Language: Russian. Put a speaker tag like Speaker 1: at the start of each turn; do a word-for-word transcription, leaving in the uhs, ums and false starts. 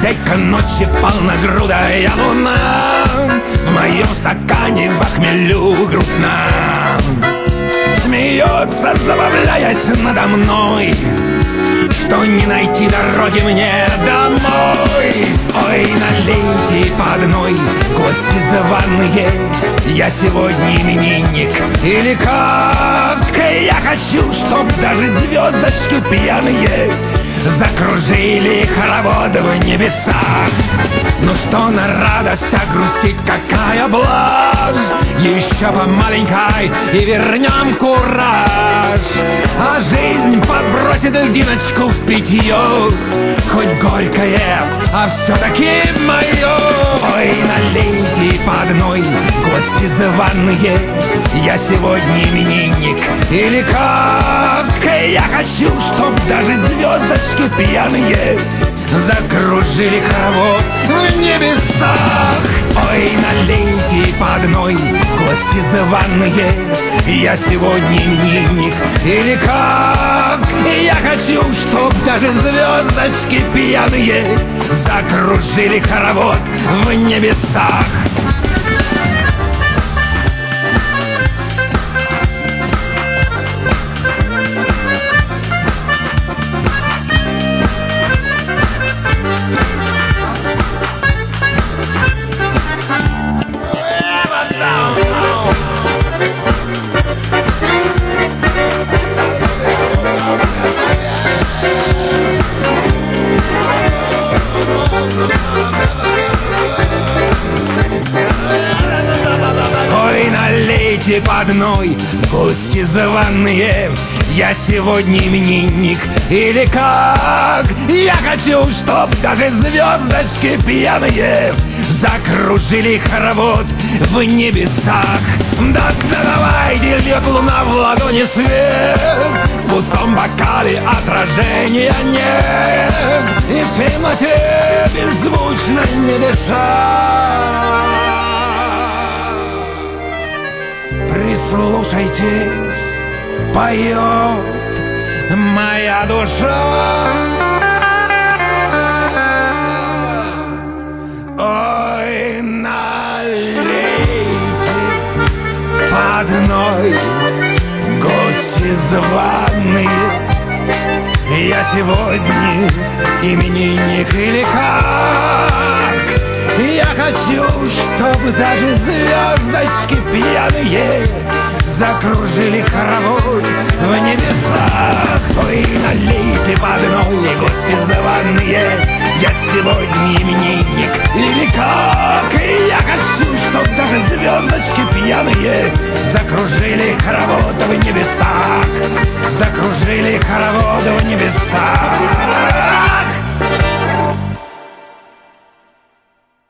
Speaker 1: хозяйка ночи, полногрудая луна, в моем стакане во хмелю грустна. Смеется, забавляясь надо мной, что не найти дороги мне домой. Ой, налейте по одной, гости званые, я сегодня именинник или как? Я хочу, чтоб даже звездочки пьяные закружили хоровод в небесах. Ну что на радость, а грустить какая блажь. Еще по маленькой и вернем кураж. А жизнь подбросит льдиночку в питье, хоть горькое, а все-таки мое. Ой, налейте по одной, гости званые, я сегодня именинник или как? Я хочу, чтоб даже звездочки пьяные закружили хоровод в небесах. Ой, налейте по одной, гости званые, я сегодня именинник или как? Я хочу, чтоб даже звездочки пьяные закружили хоровод в небесах. По одной, гости званые, я сегодня именинник или как? Я хочу, чтоб даже звездочки пьяные закружили хоровод в небесах. Да, да давайте, льет луна в ладони свет, в пустом бокале отражения нет, и в темноте беззвучно не дышать. Прислушайтесь, поет моя душа. Ой, налейте по одной, гости званые, я сегодня именинник или как? Я хочу, чтобы даже звездочки пьяные закружили хоровод в небесах. Ой, налейте по одной, гости званые, я сегодня именинник или как? Я хочу, чтоб даже звездочки пьяные закружили хоровод в небесах.